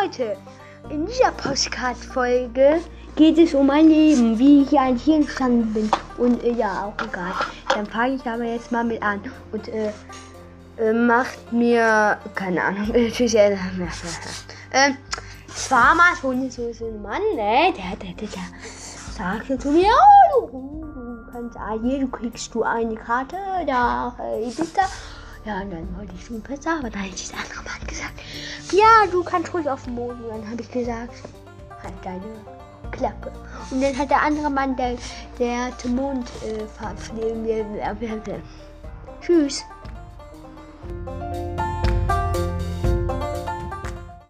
Leute, in dieser Postcard-Folge geht es um mein Leben, wie ich eigentlich hier entstanden bin. Und ja, auch egal. Dann fange ich aber jetzt mal mit an. Und macht mir, keine Ahnung, es war mal so ein Mann, ne? Der sagte zu mir, oh, du kannst hier, du kriegst eine Karte da, Ibiza. Ja, und dann wollte ich super sagen, aber dann hat dieser andere Mann gesagt, ja, du kannst ruhig auf den Mond. Und dann habe ich gesagt, halt deine Klappe. Und dann hat der andere Mann, der zum Mond fliegen will. Tschüss.